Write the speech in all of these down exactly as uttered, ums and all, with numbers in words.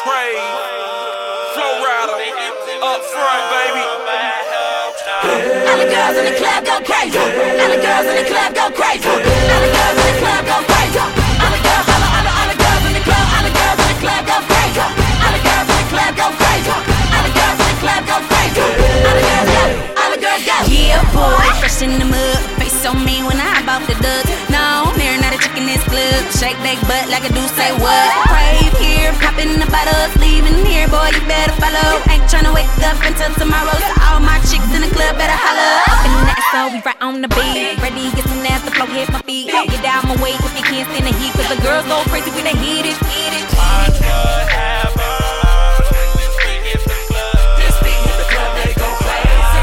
Crave, Flow Rider, up front, baby. All the girls in the club go crazy. All the girls in the club go crazy. All the girls in the club go crazy. All the girls, all the, all the, all the girls in the club. All the girls in the club go crazy. All the girls in the club go crazy. All the girls in the club go crazy. All the girls go, all the girls go. Yeah, boy, fresh in the mud. Face so mean when I hop off the dust. No, Mary not a chick in this club. Shake that butt like a do say what? Crave here, popping the bottles, leaving here, boy, you better follow. Ain't tryna wake up until tomorrow, so all my chicks in the club better holler. Up in that so we right on the beat. Ready, get some ass, the flow hit my feet. Get down my way if you can't stand the heat, cause the girls go crazy when they hit it, hit it. Watch what happens when this beat hit the club. This beat hit the club, they go crazy.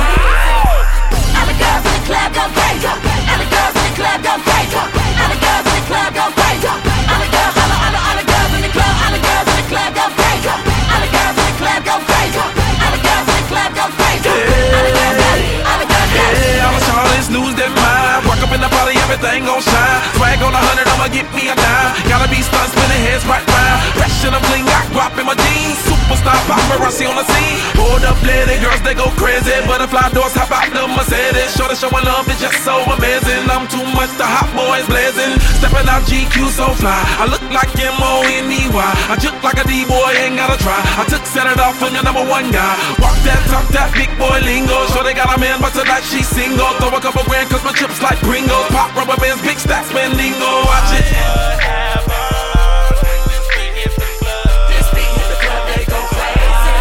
All the girls in the club go crazy. All the girls in the club go crazy. All the girls in the club go crazy. All the girls, all the, all the, all the girls in the club. All the girls in the club go crazy. All the girls in the club go crazy. All the girls in the club go crazy. All the girls go, all the girls go. Yeah, all I saw is lose their mind. Walk up in the party, everything gon' shine. Swag on a hundred, I'ma get me a dime. Gotta be stunned, spinning heads right round. Fresh in the bling, got guap in my jeans. Superstar paparazzi on the scene. Hold up, lady, girls, they go crazy. Butterfly doors, hop out the Mercedes. Shorty showing love is just so amazing. I'm too much, the hot boys blazing. Stepping out G Q so fly. I look like M O N E Y. I juke like a D-boy, ain't gotta try. I took set it off from your number one guy. Walk that, talk that, big boy lingo. Sure they got a man, but tonight she single. Throw a couple grand, cause my chips like Pringles. Pop rubber bands, big stacks, spendingo. Watch it. What happens when this beat hit the club? This beat hit the club, they go crazy.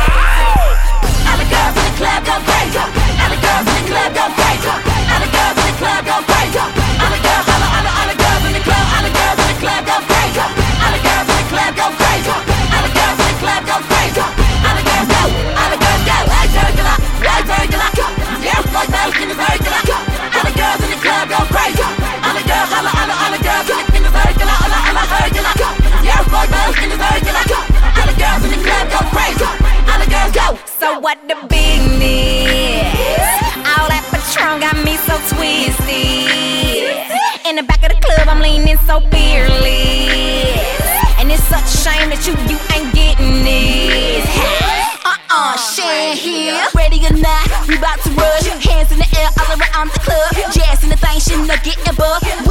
All the girls in the club go crazy. All the girls in the club go crazy. All the girls in the club go crazy. All the girls, all the, all the, all the girls in the club. All the girls in the club go crazy. All the girls in the club go crazy. All the girls in the club go crazy. All the girls go, all the girls go. Right circular, right circular. Yeah, fuck those in the circular. All the girls in the club go crazy. All the girls, all the, all the, all the girls in the circular. All the, all the circular. Yeah, fuck those in the circular. All the girls in the club go crazy. All the girls go. So what the business? All that Patron got me so twisted. In the back of the club, I'm leaning so fearless. And it's such a shame that you, you ain't getting this. Uh-uh, shit here. Ready or not, we about to rush. Hands in the air all around the club. Jazz in the thing, shit, not getting buff.